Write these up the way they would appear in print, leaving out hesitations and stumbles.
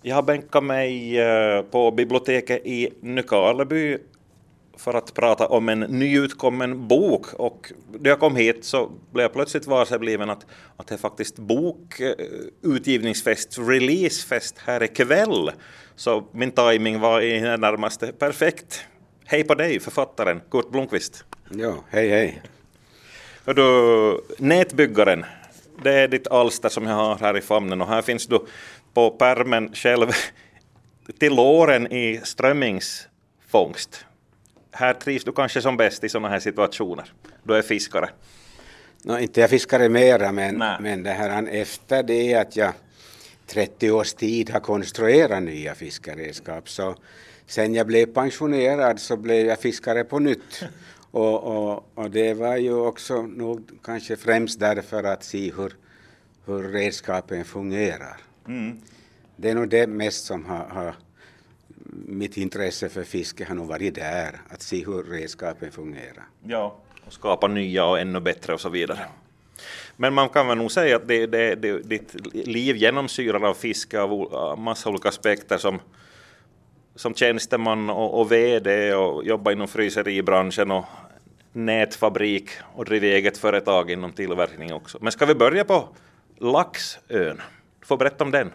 Jag har bänkat mig på biblioteket i Nykarleby för att prata om en nyutkommen bok, och när jag kom hit så blev jag plötsligt varsebliven att det är faktiskt bokutgivningsfest, releasefest här ikväll. Så min timing var i det närmaste perfekt. Hej på dig, författaren Kurt Blomqvist. Ja, hej. Du, Nätbyggaren, det är ditt alster som jag har här i famnen, och här finns du på pärmen själv till åren i strömmingsfångst. Här trivs du kanske som bäst i sådana här situationer. Du är fiskare. Inte jag fiskare mera, men det här efter det att jag 30 års tid har konstruerat nya fiskeredskap, så sen jag blev pensionerad så blev jag fiskare på nytt. Och det var ju också nog kanske främst därför att se hur redskapen fungerar. Mm. Det är nog det mest som har mitt intresse för fiske har nog varit där, att se hur redskapen fungerar. Ja, och skapa nya och ännu bättre och så vidare. Ja. Men man kan väl nog säga att ditt liv genomsyrar av fiske av massa olika aspekter, som tjänsteman och vd och jobba inom fryseribranschen och nätfabrik och driva eget företag inom tillverkning också. Men ska vi börja på Laxön? Du får berätta om den.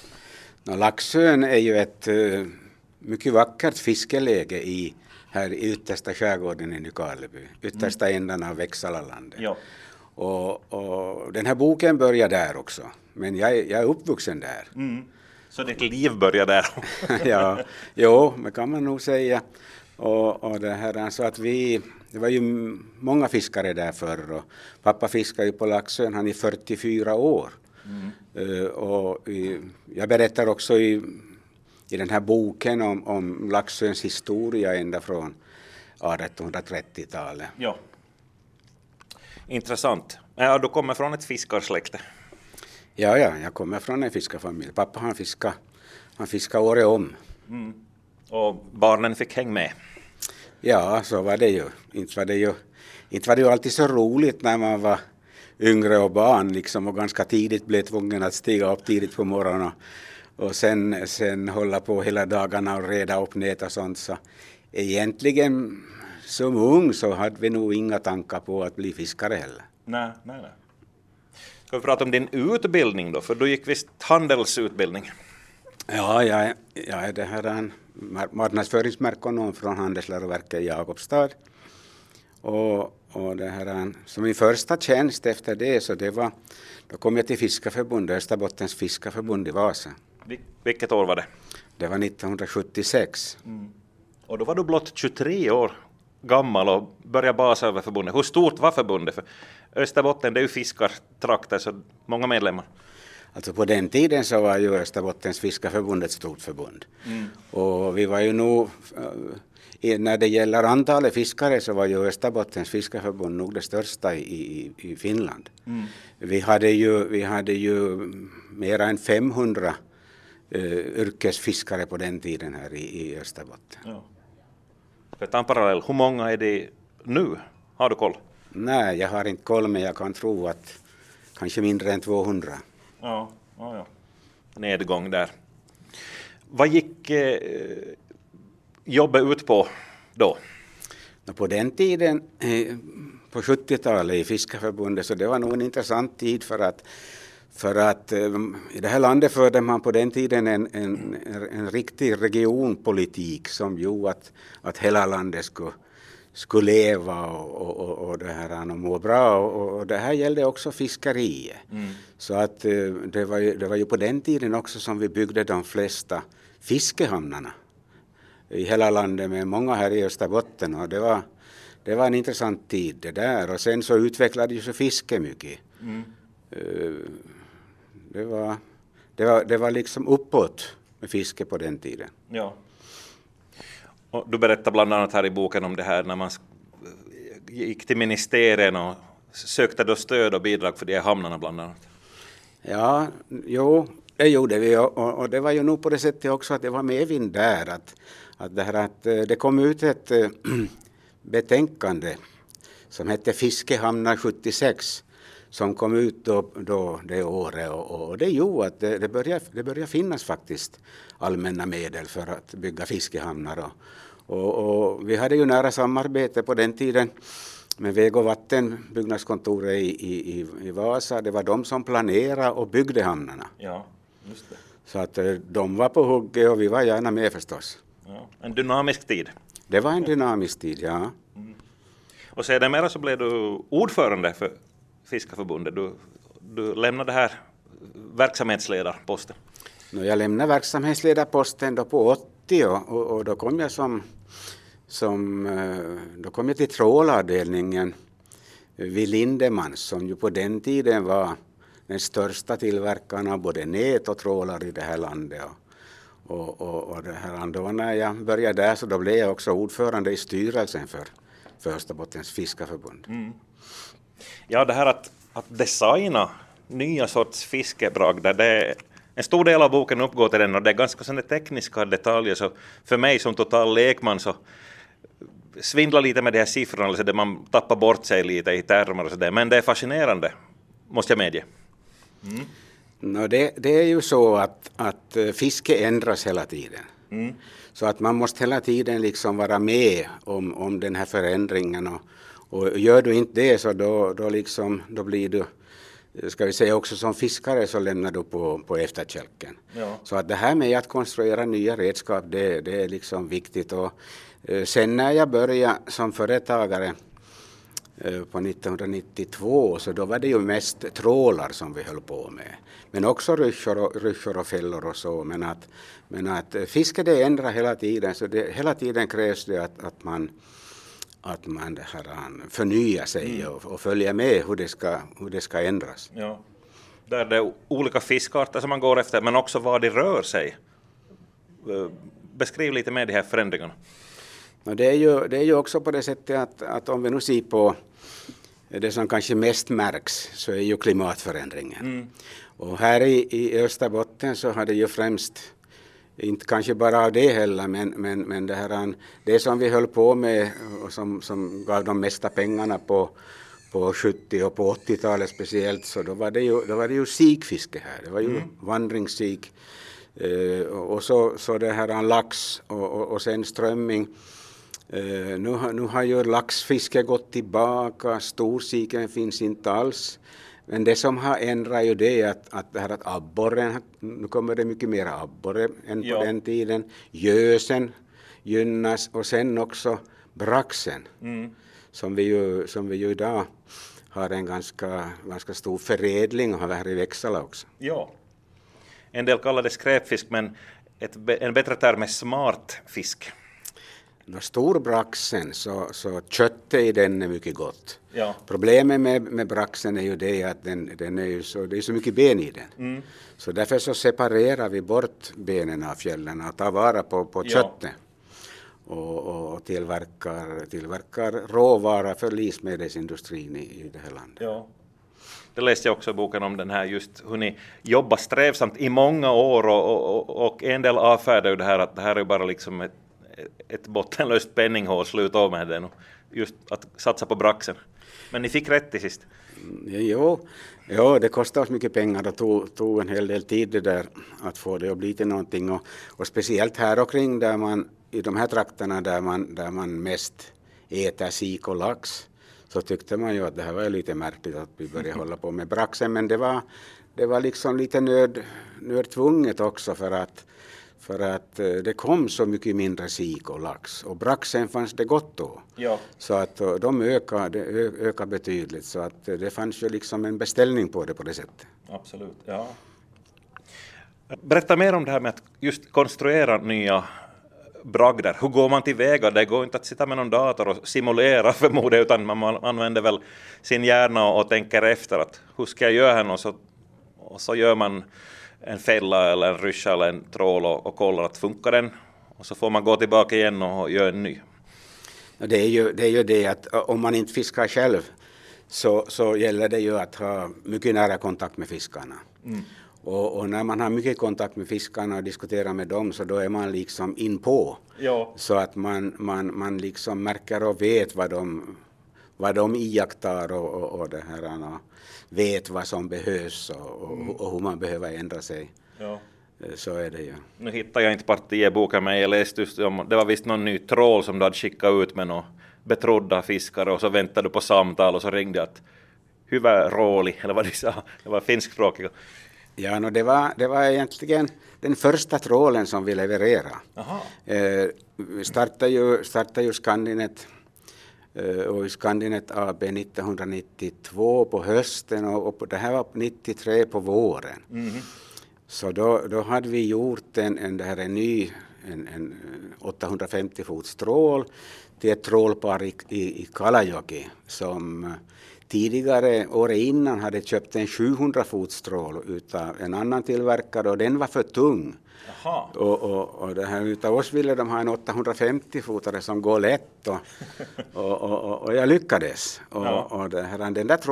Laxön är ju ett mycket vackert fiskeläge här i yttersta skärgården i Nykarleby, yttersta ändan av Växalalandet. Ja. Och den här boken börjar där också, men jag är uppvuxen där. Mm. Så ditt liv börjar där? Ja, det kan man nog säga. Och det här, alltså att det var ju många fiskare där förr, och pappa fiskade ju på Laxön, han är 44 år. Mm. Och jag berättar också i den här boken om Laxöns historia ända från 1830-talet. Ja. Intressant. Ja, du kommer från ett fiskarsläkte. Ja, jag kommer från en fiskarfamilj. Pappa han fiskar året om. Mm. Och barnen fick hänga med. Ja, så var det ju. Inte var det ju alltid så roligt när man var yngre och barn liksom, och ganska tidigt blev tvungen att stiga upp tidigt på morgonen och sen hålla på hela dagarna och reda upp nät och sånt. Så egentligen som ung så hade vi nog inga tankar på att bli fiskare heller. Nej. Ska vi prata om din utbildning då? För du gick visst handelsutbildning. Ja, jag är det här en marknadsföringsmerkonom från Handelsläroverket i Jakobstad. Och det här, som min första tjänst efter det, så då kom jag till Fiskarförbundet, Österbottens Fiskarförbund i Vasa. Vilket år var det? Det var 1976. Mm. Och då var du blott 23 år gammal och började basa över förbundet. Hur stort var förbundet? För Österbotten, det är ju fiskartrakter, så många medlemmar. Alltså på den tiden så var ju Österbottens Fiskarförbund ett stort förbund. Mm. Och vi var ju nog, när det gäller antalet fiskare, så var ju Österbottens Fiskarförbund nog det största i Finland. Mm. Vi hade ju mer än 500 yrkesfiskare på den tiden här i Österbotten. Ja. För att ta en parallell, hur många är det nu? Har du koll? Nej, jag har inte koll, men jag kan tro att kanske mindre än 200. Ja. Nedgång där. Vad gick jobbet ut på då? På den tiden, på 70-talet i Fiskarförbundet, så det var nog en intressant tid för att i det här landet förde man på den tiden en riktig regionpolitik som gjorde att hela landet skulle leva och det här och må bra, och det här gällde också fiskeriet. Mm. Så att det var ju på den tiden också som vi byggde de flesta fiskehamnarna i hela landet, med många här i Österbotten, och det var en intressant tid det där, och sen så utvecklade ju så fiske mycket. Mm. Det var liksom uppåt med fiske på den tiden. Ja. Och du berättar bland annat här i boken om det här när man gick till ministerien och sökte då stöd och bidrag för de här hamnarna bland annat. Ja, det gjorde vi, och det var ju nog på det sättet också att det var medvind där, att det kom ut ett betänkande som hette Fiskehamnar 76, som kom ut då det året och det gjorde att det började finnas faktiskt allmänna medel för att bygga fiskehamnar och vi hade ju nära samarbete på den tiden med Väg- och vattenbyggnadskontoret i Vasa. Det var de som planerade och byggde hamnarna. Ja, just det. Så att de var på hugget och vi var gärna med förstås. Ja, en dynamisk tid. Det var en dynamisk tid, ja. Och sedermera så blev du ordförande för Fiskarförbundet. Du lämnade här verksamhetsledarposten. Jag lämnade verksamhetsledarposten då på 80 och då kom jag då kom jag till trålavdelningen vid Lindemans som ju på den tiden var den största tillverkaren av både nät och trålar i det här landet. Och det här, då när jag började där så då blev jag också ordförande i styrelsen för Österbottens Fiskarförbund. Ja, det här att designa nya sorts fiskebragder, det är en stor del av boken uppgår till den och det är ganska sådana tekniska detaljer så för mig som total lekman så svindlar lite med de här siffrorna så där man tappar bort sig lite i termer och så där. Men det är fascinerande, måste jag medge. Det är ju så att fiske ändras hela tiden. Så att man måste hela tiden liksom vara med om den här förändringen och gör du inte det så då blir du, ska vi säga också som fiskare så lämnar du på efterkälken. Ja. Så att det här med att konstruera nya redskap det är liksom viktigt och sen när jag började som företagare på 1992 så då var det ju mest trålar som vi höll på med. Men också ryssjor och fällor och så. Men att fiske det ändrar hela tiden så hela tiden krävs det att man det här, förnyar sig och följer med hur det ska ändras. Ja. Där det är olika fiskarter som man går efter men också vad det rör sig. Beskriv lite med de här förändringarna. Och det är ju också på det sättet att om vi nu ser på det som kanske mest märks så är ju klimatförändringen. Och här i Österbotten så har det ju främst, inte kanske bara av det heller, men det som vi höll på med och som gav de mesta pengarna på 70 och på 80-talet speciellt så då var det ju sikfiske här. Det var ju vandringssik och så det här lax och sen strömming. Nu har ju laxfiske gått tillbaka, storsiken finns inte alls. Men det som har ändrat ju det är att abborren, nu kommer det mycket mer abborre än på den tiden. Gösen gynnas och sen också braxen som vi ju idag har en ganska stor förädling och har här i Växala också. Ja. En del kallar det skräpfisk men en bättre term är smart fisk. Storbraxen så köttet i den är mycket gott. Ja. Problemet med braxen är ju det att den är ju så, det är så mycket ben i den. Så därför så separerar vi bort benen av fjällen och tar vara på köttet. Och tillverkar råvara för livsmedelsindustrin i det här landet. Ja. Det läste jag också i boken om den här just hur ni jobbar strävsamt i många år och en del avfärdar ju det här att det här är bara liksom ett bottenlöst penninghål, sluta av med den och just att satsa på braxen. Men ni fick rätt till sist. Jo, det kostade oss mycket pengar och tog en hel del tid det där att få det att bli till någonting och speciellt här omkring där man i de här trakterna där man mest äter sik och lax så tyckte man ju att det här var lite märkligt att vi började hålla på med braxen men det var liksom lite nödtvunget också för att det kom så mycket mindre sik och lax och braxen fanns det gott då. Ja. Så att de ökade betydligt så att det fanns ju liksom en beställning på det på det sättet. Absolut, ja. Berätta mer om det här med att just konstruera nya bragder. Hur går man tillväga? Det går inte att sitta med någon dator och simulera förmodligen utan man använder väl sin hjärna och tänker efter att hur ska jag göra här och så gör man en fälla eller en ryscha eller en trål och kollar att funkar den och så får man gå tillbaka igen och göra en ny. Det är ju det att om man inte fiskar själv så gäller det ju att ha mycket nära kontakt med fiskarna. Och när man har mycket kontakt med fiskarna och diskuterar med dem så då är man liksom in på. Ja. Så att man liksom märker och vet vad vad de iakttar och det här, och vet vad som behövs och hur man behöver ändra sig. Ja. Så är det ju. Nu hittar jag inte partieboken, men jag läste just om, det var visst någon ny trål som du hade skickat ut med några betrodda fiskare, och så väntade du på samtal och så ringde jag att hyvä rooli, eller vad de sa, det var finskspråkiga. Ja, det var egentligen den första trålen som vi levererade. Vi startade ju Scandinet och Scandinet AB 1992 på hösten och det här var 93 på våren. Så då hade vi gjort en 850 fots trål till ett trålpar i Kalajoki som tidigare året innan hade köpt en 700 fots trål utav en annan tillverkare och den var för tung. Och det här utav oss ville de ha en 850 fotare som går lätt och jag lyckades. Och det här, den där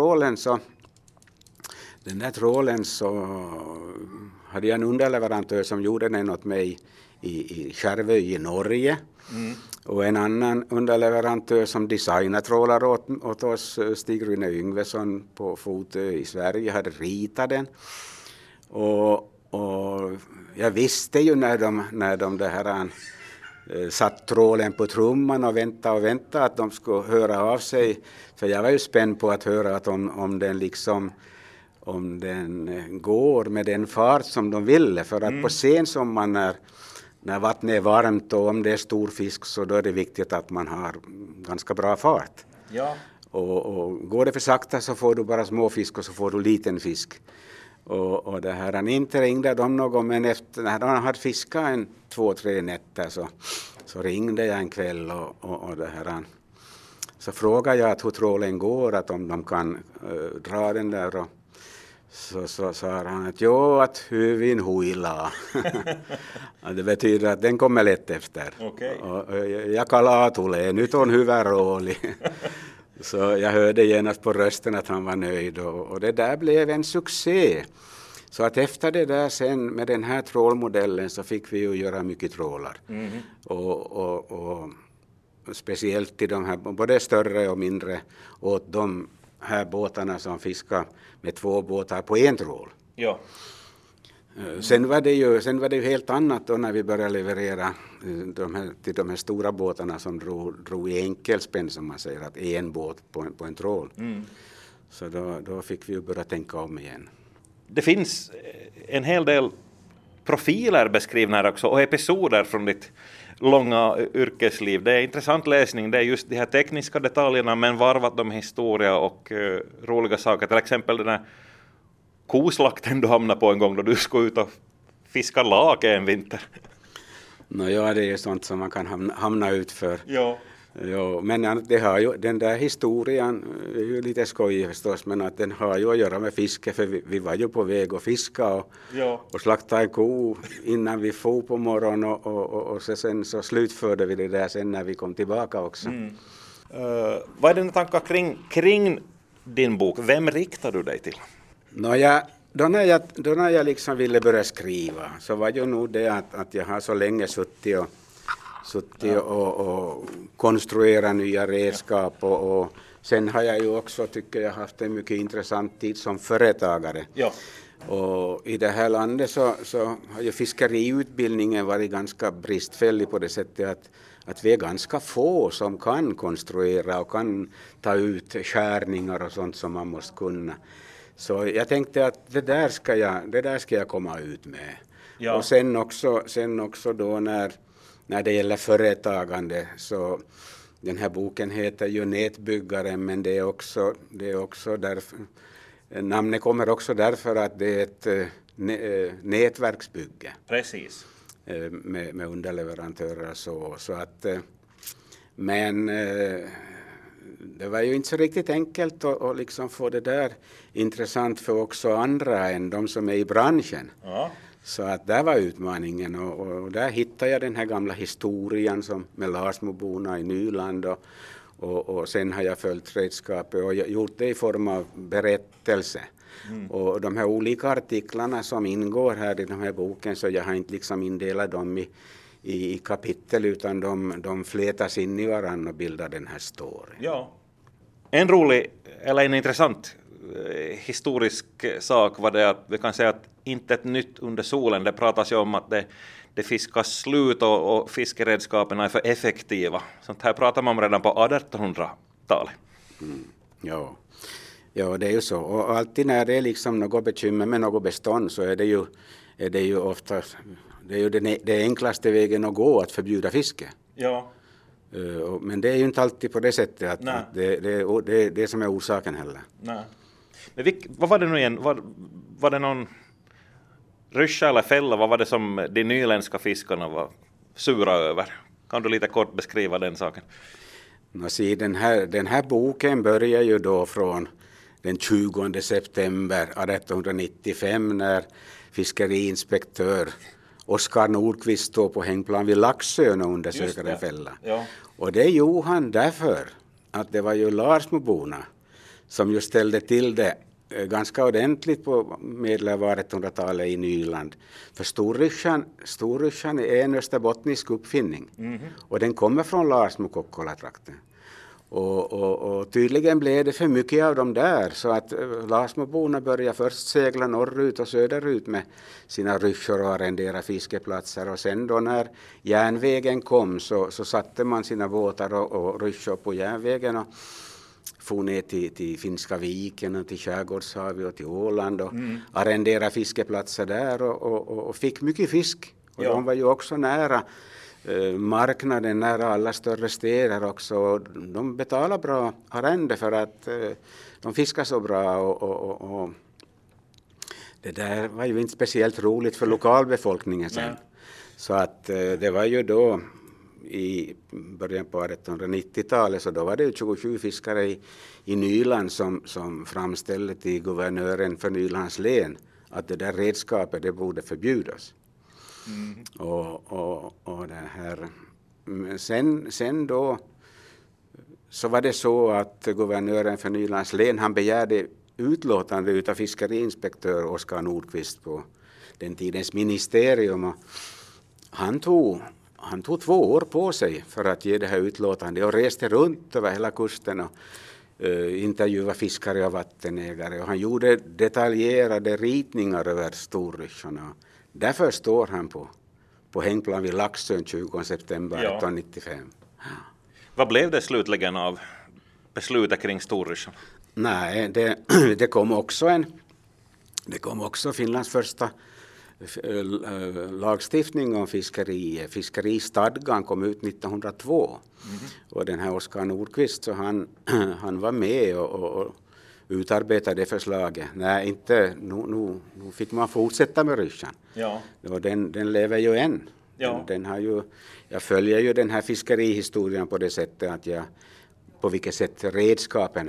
trålen så hade jag en underleverantör som gjorde den åt mig i Skärvö i Norge. Och en annan underleverantör som designade trålar åt oss, Stig-Rune Yngvesson på Fotö i Sverige, hade ritat den. Och jag visste ju när de det här satt trålen på trumman och väntade att de skulle höra av sig. För jag var ju spänd på att höra att om den går med den fart som de ville. För att på sensommaren när vattnet är varmt och om det är stor fisk så då är det viktigt att man har ganska bra fart. Ja. Och går det för sakta så får du bara småfisk och så får du liten fisk. Och det här, han inte ringde de någon, men efter när han hade fiskat 2-3 nätter så ringde jag en kväll och det här, så frågade jag att hur trålen går, att om de kan dra den där, och så sa han att att huvin huilaa. Det betyder att den kommer lätt efter. Okay. Och jag kallar tulee, nyt on hyvä rooli. Så jag hörde genast på rösten att han var nöjd och det där blev en succé. Så att efter det där sen med den här trålmodellen så fick vi ju göra mycket trålar. Och speciellt i de här både större och mindre åt de här båtarna som fiskar med 2 båtar på en trål. Ja. Sen var det ju helt annat då när vi började leverera till de här stora båtarna som drog i enkelspänn, som man säger, att en båt på en trål. Så då fick vi ju börja tänka om igen. Det finns en hel del profiler beskrivna här också och episoder från ditt långa yrkesliv. Det är intressant läsning, det är just de här tekniska detaljerna men varvat de historia och roliga saker. Till exempel den här koslakten du hamnade på en gång då du skulle ut och fiska lake en vinter. Ja, det är sånt som man kan hamna ut för. Ja. Ja, men det har ju, den där historien är ju lite skojig förstås, men att den har ju att göra med fiske, för vi var ju på väg att fiska och slakta en ko innan vi for på morgonen och sen så slutförde vi det där sen när vi kom tillbaka också. Vad är dina tankar kring din bok? Vem riktar du dig till? Då när jag liksom ville börja skriva så var ju nog det att jag har så länge suttit och konstruera nya redskap och sen har jag ju också, tycker jag, haft en mycket intressant tid som företagare. Ja. Och i det här landet så har ju fiskeriutbildningen varit ganska bristfällig på det sättet att vi är ganska få som kan konstruera och kan ta ut skärningar och sånt som man måste kunna. Så jag tänkte att det där ska jag komma ut med. Ja. Och sen också då när det gäller företagande, så den här boken heter ju Nätbyggaren, men det är också därför, namnet kommer också därför att det är ett nätverksbygge. Precis. Med underleverantörer så att, men det var ju inte så riktigt enkelt att liksom få det där intressant för också andra än de som är i branschen. Ja. Så att där var utmaningen och där hittade jag den här gamla historien som med Larsmoborna i Nyland och sen har jag följt redskapet och gjort det i form av berättelse. Och de här olika artiklarna som ingår här i den här boken, så jag har inte liksom indelat dem i kapitel, utan de flätas in i varandra och bildar den här storyn. Ja. En rolig eller en intressant historisk sak var det att vi kan säga att inte ett nytt under solen. Det pratas ju om att det fiskas slut och fiskeredskapen är för effektiva. Sånt här pratar man om redan på 1800-talet. Ja. Ja, det är ju så. Och alltid när det är liksom något bekymmer med något bestånd så är det ju ofta det enklaste vägen att gå att förbjuda fiske. Ja. Men det är ju inte alltid på det sättet att det är det som är orsaken heller. Nej. Men vad var det nu igen? Var det någon ryscha eller fälla? Vad var det som de nyländska fiskarna var sura över? Kan du lite kort beskriva den saken? Den här boken börjar ju då från den 20 september 1895 när fiskeriinspektör Oskar Nordqvist står på hängplan vid Laxön och undersöker en fälla. Ja. Och det gjorde han därför att det var ju Larsmoborna som ju ställde till det ganska ordentligt på medel av 1800-talet i Nyland. För storryssjan är en österbottnisk uppfinning. Och den kommer från Larsmo-Kokkola-trakten. Och tydligen blev det för mycket av dem där så att Larsmoborna började först segla norrut och söderut med sina ryssjor och arrendera fiskeplatser och sen då när järnvägen kom så satte man sina båtar och ryssjor på järnvägen och for ner till Finska viken och till Skärgårdshavet och till Åland och arrendera fiskeplatser där och fick mycket fisk. Och de var ju också nära marknaden, nära alla större städer också. De betalar bra arrende för att de fiskar så bra och det där var ju inte speciellt roligt för lokalbefolkningen sen. Så att det var ju då i början på 1890-talet så då var det ju 27 fiskare i Nyland som framställde till guvernören för Nylands län att det där redskapet det borde förbjudas. Och det här sen då så var det så att guvernören för Nylands län han begärde utlåtande utav fiskeriinspektör Oskar Nordqvist på den tidens ministerium och han tog 2 år på sig för att ge det här utlåtandet och reste runt över hela kusten och intervjuade fiskare och vattenägare och han gjorde detaljerade ritningar över storryssjorna. Därför står han på hängplan vid Laxön 20 september 1895. Vad blev det slutligen av beslutet kring storryssjorna? Nej, det kom också Finlands första lagstiftning om fiskeri. Fiskeristadgan kom ut 1902. Och den här Oskar Nordqvist så han var med och utarbetade förslaget. Nej, inte nu fick man fortsätta med ryssjan. Ja. Och den lever ju än. Ja. Jag följer ju den här fiskerihistorien på det sättet att på vilket sätt redskapen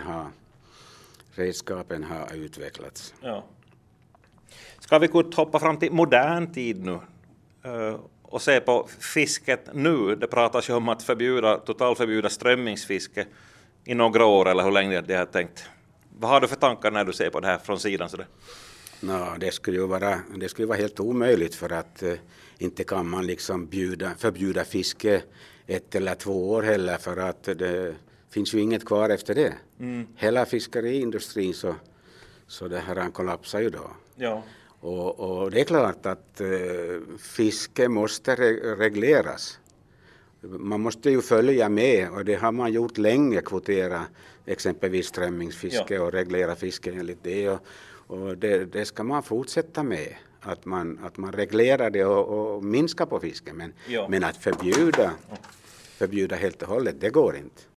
har utvecklats. Ja. Ska vi kort hoppa fram till modern tid nu och se på fisket nu? Det pratas ju om att totalförbjuda strömmingsfiske i några år eller hur länge det har tänkt. Vad har du för tankar när du ser på det här från sidan? Det skulle ju vara helt omöjligt för att inte kan man liksom förbjuda fiske 1 eller 2 år heller för att det finns ju inget kvar efter det. Hela fiskeriindustrin så det här kollapsar ju då. Ja. Och det är klart att fiske måste regleras. Man måste ju följa med och det har man gjort länge, kvotera exempelvis strömmingsfiske och reglera fiske enligt det. Och det ska man fortsätta med, att man reglerar det och minskar på fisken. Men att förbjuda helt och hållet, det går inte.